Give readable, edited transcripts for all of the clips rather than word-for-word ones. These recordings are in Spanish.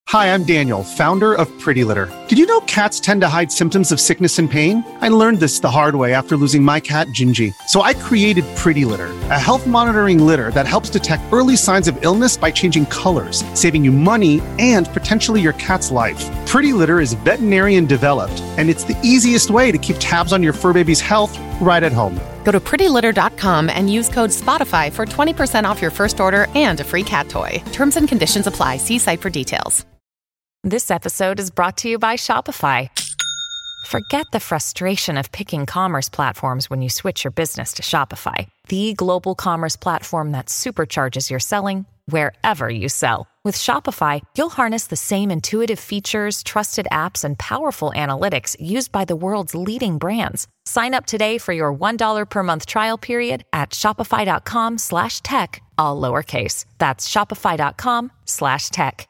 Hi, I'm Daniel, founder of Pretty Litter. Did you know cats tend to hide symptoms of sickness and pain? I learned this the hard way after losing my cat, Gingy. So I created Pretty Litter, a health monitoring litter that helps detect early signs of illness by changing colors, saving you money and potentially your cat's life. Pretty Litter is veterinarian developed, and it's the easiest way to keep tabs on your fur baby's health right at home. Go to prettylitter.com and use code SPOTIFY for 20% off your first order and a free cat toy. Terms and conditions apply. See site for details. This episode is brought to you by Shopify. Forget the frustration of picking commerce platforms when you switch your business to Shopify, the global commerce platform that supercharges your selling wherever you sell. With Shopify, you'll harness the same intuitive features, trusted apps, and powerful analytics used by the world's leading brands. Sign up today for your $1 per month trial period at shopify.com/tech, all lowercase. That's shopify.com/tech.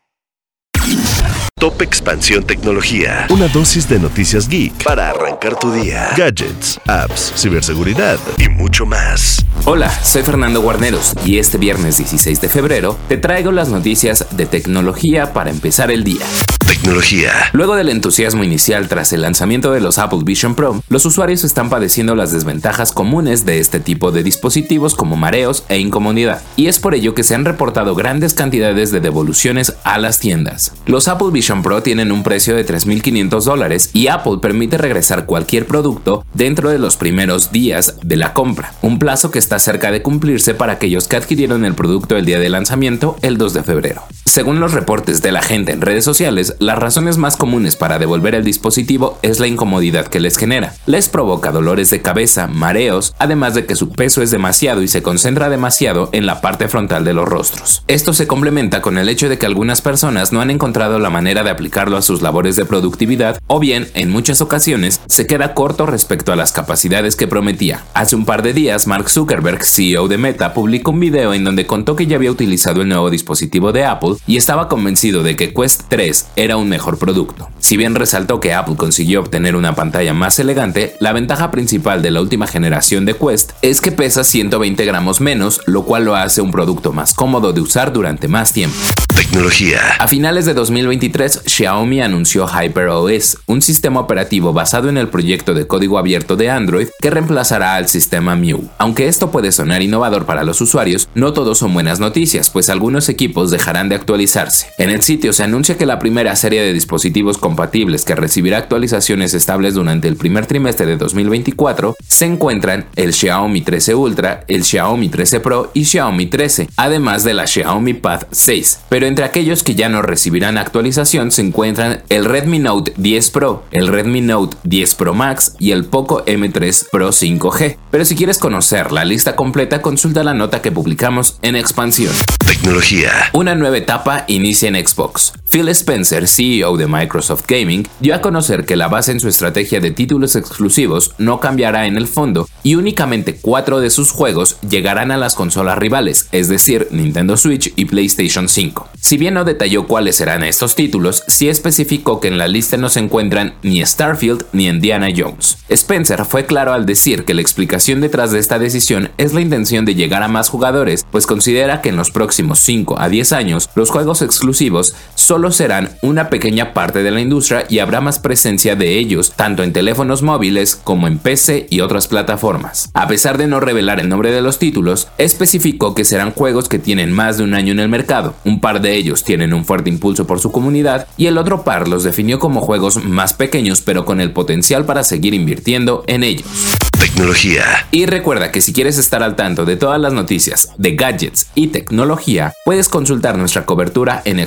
Top Expansión Tecnología. Una dosis de noticias geek para arrancar tu día. Gadgets, apps, ciberseguridad y mucho más. Hola, soy Fernando Guarneros y este viernes 16 de febrero te traigo las noticias de tecnología para empezar el día. Tecnología. Luego del entusiasmo inicial tras el lanzamiento de los Apple Vision Pro, los usuarios están padeciendo las desventajas comunes de este tipo de dispositivos como mareos e incomodidad, y es por ello que se han reportado grandes cantidades de devoluciones a las tiendas. Los Apple Vision Pro tienen un precio de $3,500 y Apple permite regresar cualquier producto dentro de los primeros días de la compra, un plazo que está cerca de cumplirse para aquellos que adquirieron el producto el día de lanzamiento, el 2 de febrero. Según los reportes de la gente en redes sociales, las razones más comunes para devolver el dispositivo es la incomodidad que les genera. Les provoca dolores de cabeza, mareos, además de que su peso es demasiado y se concentra demasiado en la parte frontal de los rostros. Esto se complementa con el hecho de que algunas personas no han encontrado la manera de aplicarlo a sus labores de productividad, o bien, en muchas ocasiones, se queda corto respecto a las capacidades que prometía. Hace un par de días, Mark Zuckerberg, CEO de Meta, publicó un video en donde contó que ya había utilizado el nuevo dispositivo de Apple y estaba convencido de que Quest 3 era un mejor producto. Si bien resaltó que Apple consiguió obtener una pantalla más elegante, la ventaja principal de la última generación de Quest es que pesa 120 gramos menos, lo cual lo hace un producto más cómodo de usar durante más tiempo. Tecnología. A finales de 2023, Xiaomi anunció HyperOS, un sistema operativo basado en el proyecto de código abierto de Android que reemplazará al sistema MIUI. Aunque esto puede sonar innovador para los usuarios, no todos son buenas noticias, pues algunos equipos dejarán de actualizarse. En el sitio se anuncia que la primera serie de dispositivos compatibles que recibirá actualizaciones estables durante el primer trimestre de 2024 se encuentran el Xiaomi 13 Ultra, el Xiaomi 13 Pro y Xiaomi 13, además de la Xiaomi Pad 6. Pero entre aquellos que ya no recibirán actualización se encuentran el Redmi Note 10 Pro, el Redmi Note 10 Pro Max y el Poco M3 Pro 5G. Pero si quieres conocer la lista completa, consulta la nota que publicamos en Expansión. Tecnología. Una nueva etapa inicia en Xbox. Phil Spencer, CEO de Microsoft Gaming, dio a conocer que la base en su estrategia de títulos exclusivos no cambiará en el fondo y únicamente 4 de sus juegos llegarán a las consolas rivales, es decir, Nintendo Switch y PlayStation 5. Si bien no detalló cuáles serán estos títulos, sí especificó que en la lista no se encuentran ni Starfield ni Indiana Jones. Spencer fue claro al decir que la explicación detrás de esta decisión es la intención de llegar a más jugadores, pues considera que en los próximos 5 a 10 años los juegos exclusivos solo serán una pequeña parte de la industria y habrá más presencia de ellos tanto en teléfonos móviles como en PC y otras plataformas. A pesar de no revelar el nombre de los títulos, especificó que serán juegos que tienen más de un año en el mercado. Un par de ellos tienen un fuerte impulso por su comunidad y el otro par los definió como juegos más pequeños pero con el potencial para seguir invirtiendo en ellos. Tecnología. Y recuerda que si quieres estar al tanto de todas las noticias de gadgets y tecnología, puedes consultar nuestra cobertura en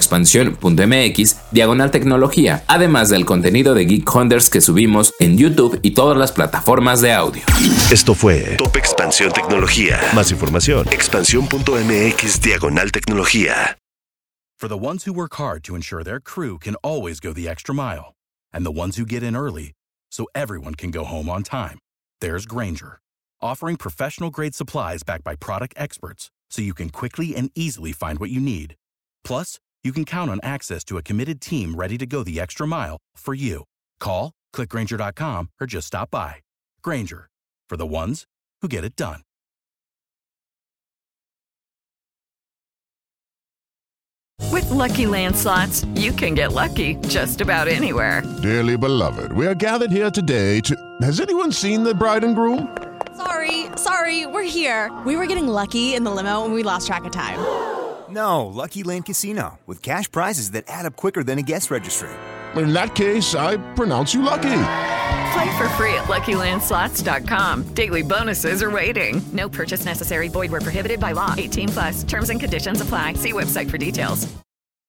expansión.mx/tecnología, además del contenido de Geek Hunters que subimos en YouTube y todas las plataformas de audio. Esto fue Top Expansión Tecnología. Más información, expansión.mx/tecnología. For the ones who work hard to ensure their crew can always go the extra mile, and the ones who get in early so everyone can go home on time, there's Grainger, offering professional-grade supplies backed by product experts so you can quickly and easily find what you need. Plus, you can count on access to a committed team ready to go the extra mile for you. Call, click Grainger.com, or just stop by. Grainger, for the ones who get it done. With Lucky Land Slots, you can get lucky just about anywhere. Dearly beloved, we are gathered here today to... Has anyone seen the bride and groom? Sorry, we're here. We were getting lucky in the limo and we lost track of time. No, Lucky Land Casino, with cash prizes that add up quicker than a guest registry. In that case, I pronounce you lucky. Play for free at LuckyLandSlots.com. Daily bonuses are waiting. No purchase necessary. Void where prohibited by law. 18+. Terms and conditions apply. See website for details.